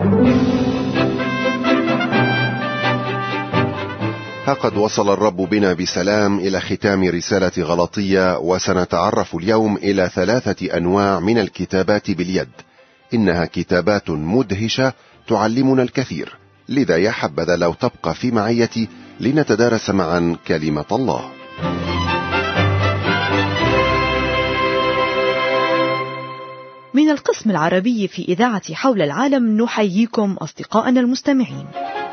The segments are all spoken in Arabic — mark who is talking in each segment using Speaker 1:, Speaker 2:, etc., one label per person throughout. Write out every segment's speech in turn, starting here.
Speaker 1: قد وصل الرب بنا بسلام إلى ختام رسالة غلاطية، وسنتعرف اليوم إلى 3 أنواع من الكتابات باليد. إنها كتابات مدهشة تعلمنا الكثير، لذا يا حبذا لو تبقى في معيتي لنتدارس معا كلمة الله.
Speaker 2: من القسم العربي في إذاعة حول العالم نحييكم أصدقائنا المستمعين.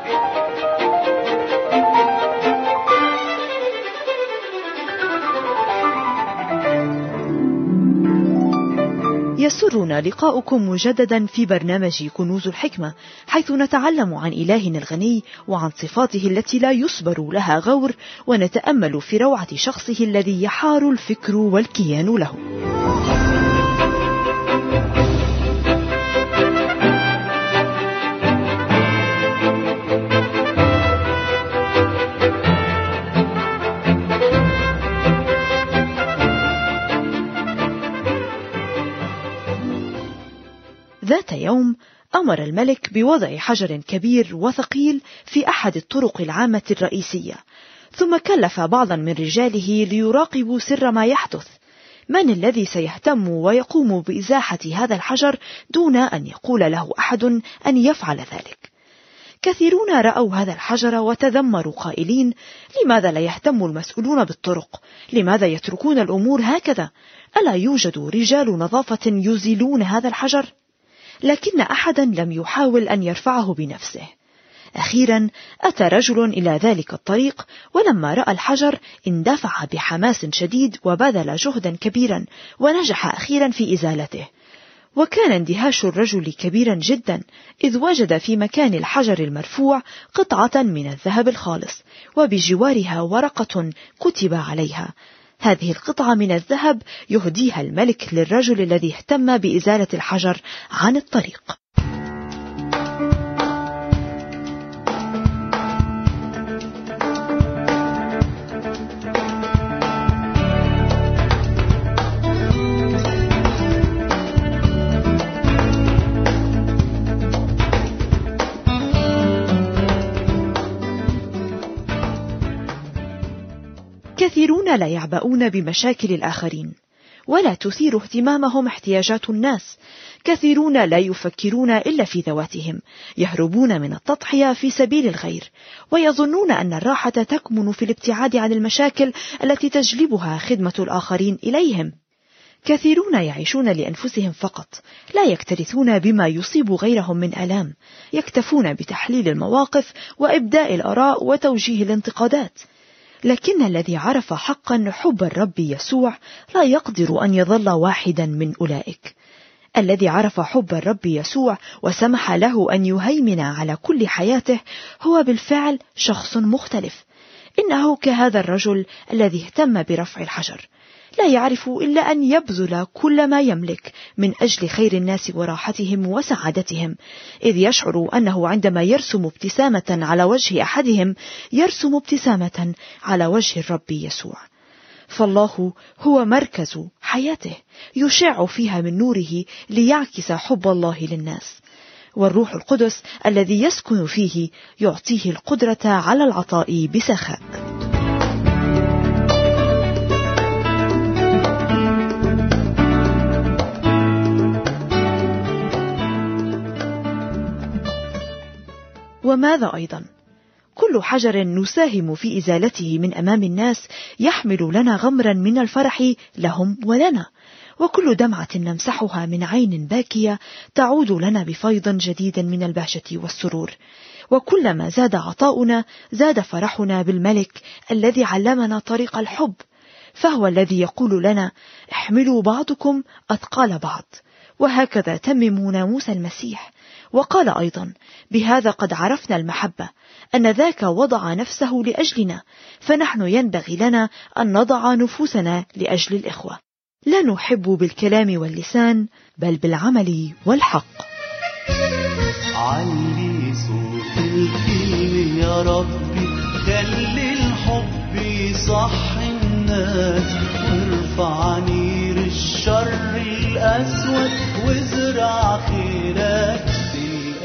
Speaker 2: يسرنا لقاؤكم مجددا في برنامج كنوز الحكمة، حيث نتعلم عن إلهنا الغني وعن صفاته التي لا يصبر لها غور، ونتأمل في روعة شخصه الذي يحار الفكر والكيان له. ذات يوم أمر الملك بوضع حجر كبير وثقيل في أحد الطرق العامة الرئيسية، ثم كلف بعضا من رجاله ليراقبوا سر ما يحدث. من الذي سيهتم ويقوم بإزاحة هذا الحجر دون أن يقول له أحد أن يفعل ذلك؟ كثيرون رأوا هذا الحجر وتذمروا قائلين: لماذا لا يهتم المسؤولون بالطرق؟ لماذا يتركون الأمور هكذا؟ ألا يوجد رجال نظافة يزيلون هذا الحجر؟ لكن أحدا لم يحاول أن يرفعه بنفسه. أخيرا أتى رجل إلى ذلك الطريق، ولما رأى الحجر اندفع بحماس شديد وبذل جهدا كبيرا ونجح أخيرا في إزالته. وكان اندهاش الرجل كبيرا جدا، إذ وجد في مكان الحجر المرفوع قطعة من الذهب الخالص، وبجوارها ورقة كتب عليها: هذه القطعة من الذهب يهديها الملك للرجل الذي اهتم بإزالة الحجر عن الطريق. كثيرون لا يعبؤون بمشاكل الآخرين، ولا تثير اهتمامهم احتياجات الناس. كثيرون لا يفكرون إلا في ذواتهم، يهربون من التضحية في سبيل الغير، ويظنون أن الراحة تكمن في الابتعاد عن المشاكل التي تجلبها خدمة الآخرين إليهم. كثيرون يعيشون لأنفسهم فقط، لا يكترثون بما يصيب غيرهم من آلام، يكتفون بتحليل المواقف وإبداء الآراء وتوجيه الانتقادات. لكن الذي عرف حقا حب الرب يسوع لا يقدر أن يظل واحدا من أولئك. الذي عرف حب الرب يسوع وسمح له أن يهيمن على كل حياته هو بالفعل شخص مختلف. إنه كهذا الرجل الذي اهتم برفع الحجر، لا يعرف إلا أن يبذل كل ما يملك من أجل خير الناس وراحتهم وسعادتهم، إذ يشعر أنه عندما يرسم ابتسامة على وجه أحدهم يرسم ابتسامة على وجه الرب يسوع. فالله هو مركز حياته، يشع فيها من نوره ليعكس حب الله للناس، والروح القدس الذي يسكن فيه يعطيه القدرة على العطاء بسخاء. وماذا أيضا؟ كل حجر نساهم في إزالته من أمام الناس يحمل لنا غمرا من الفرح لهم ولنا، وكل دمعة نمسحها من عين باكية تعود لنا بفيض جديد من البهجة والسرور. وكلما زاد عطاؤنا زاد فرحنا بالملك الذي علمنا طريق الحب، فهو الذي يقول لنا: احملوا بعضكم أثقال بعض. وهكذا تمموا ناموس المسيح. وقال أيضا: بهذا قد عرفنا المحبة، أن ذاك وضع نفسه لأجلنا، فنحن ينبغي لنا أن نضع نفوسنا لأجل الإخوة. لا نحب بالكلام واللسان، بل بالعمل والحق.
Speaker 3: علي صوت الكلم يا ربي، خلي الحب يصحي الناس، وارفع نير الشر الأسود، وازرع خيرك في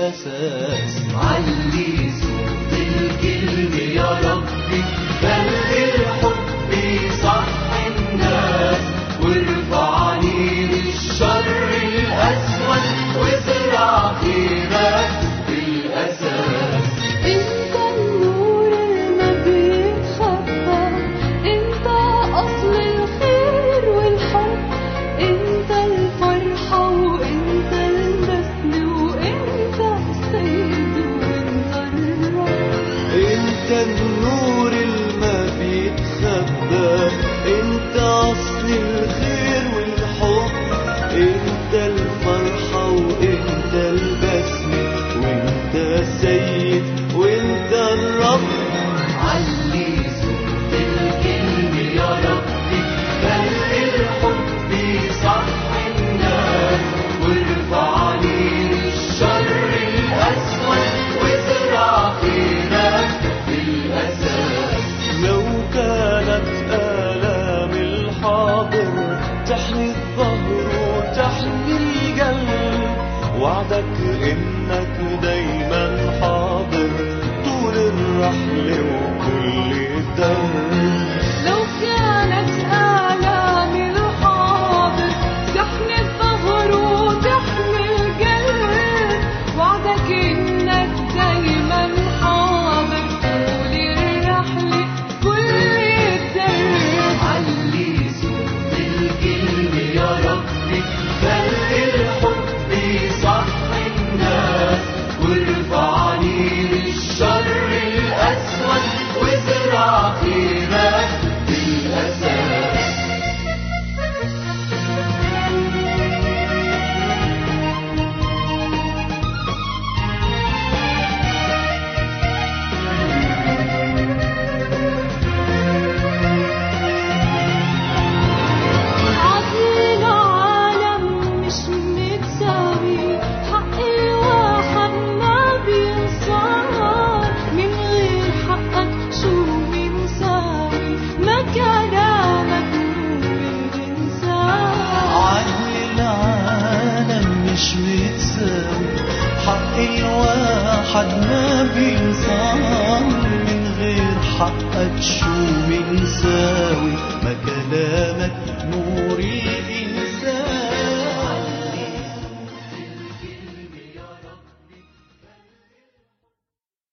Speaker 3: الأساس. علي صوت الكلمة يا ربي، خلي الحب يصح الناس، وارفع عنين الشر الأسود، وازرع خيرك بالأساس.
Speaker 4: انت النور ما بيتخبى، انت أصل الخير والحب، انت الفرحة وانت النسل، وانت السيد وانت الرب.
Speaker 3: انت النور ما بيتخبى، انت أصل الخير والحب، انت الفرحة وانت البسمة، وانت السيد وانت الرب. علي صوت الكلمة يا ربي، خلي الحب يصح الناس، وارفع عنين الشر الأسود، وازرع خيرك بالأساس. لو كانت آلام الحاضر تحمي الظهر وتحمي القلب، وعدك إنك دايما حاضر طول الرحل وكل الدرب.
Speaker 4: لو كانت آلام الحاضر تحمي الظهر وتحمي القلب، وعدك إنك دايما حاضر طول الرحل كل الدرب.
Speaker 3: علي صوت الكلمة يا ربي، خلي الحب يصح الناس، وارفع عنين الشر الأسود، وازرع خيرك بالأساس.
Speaker 4: عدل العالم مش متساوي، حق الواحد ما بينصار، من غير حقك شو بنساوي، ما كلامك نور الإنسان.
Speaker 3: عدل العالم مش متساوي، حق الواحد ما بينصار، من غير حقك شو بنساوي، ما كلامك نور الإنسان.